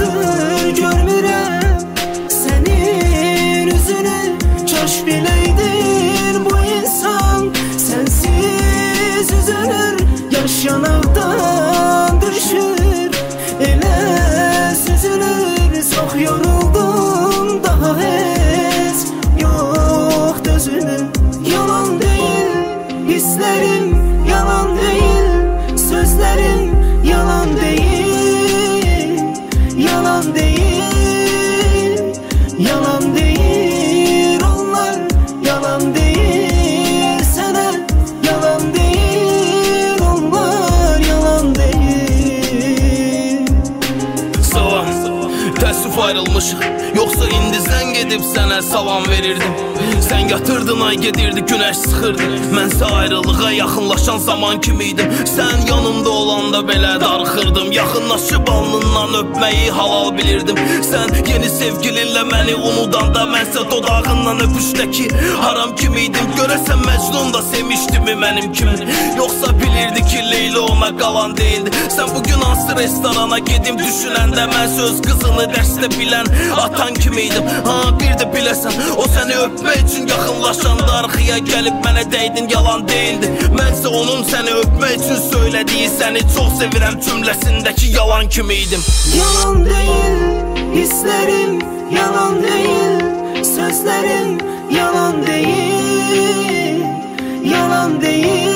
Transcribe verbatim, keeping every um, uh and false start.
görmürəm sənin üzünü. Kaş biləydin bu insan sensiz üzülür, yaş yanaqdan düşür, elə süzülür. Çox yoruldum, daha heç yox dözülür. Yalan deyil hislərim, yalan deyil sözlərim, yalan deyil, yalan deyil, yalan deyil onlar, yalan deyil sənə, yalan deyil onlar, yalan deyil. Salam, təəssüf ayrılmışıq, yoxsa indi zəng edib sənə salam verirdim. Sən yatırdın, ay gedirdi, günəş sıxırdı. Mənsə ayrılığa yaxınlaşan zaman kimiydim. Sən yanımda olanda belə darıxırdım. Yaxınlaşıb alnından öpməyi halal bilirdim. Sən yeni sevgilinlə məni unudanda mənsə dodağından öpüşdəki haram kimiydim. Görəsən Məcnun da sevmişdimi mənim kimi, yoxsa bilirdi ki Leyla ona qalan deyildi. Sən bugün hansı restorana gedim düşünəndə mən söz qızını dərsdə bilən atan kimiydim. Ha bir də biləsən, o səni öpmək üçün yaxınlaşanda arxaya gəlib mənə dəydin, yalan deyildi. Mənsə onun səni öpmək üçün söylədiyi səni çox sevirəm cümləsindəki yalan kimiydim. Yalan deyil hislərim, yalan deyil sözlərim, yalan deyil, yalan deyil.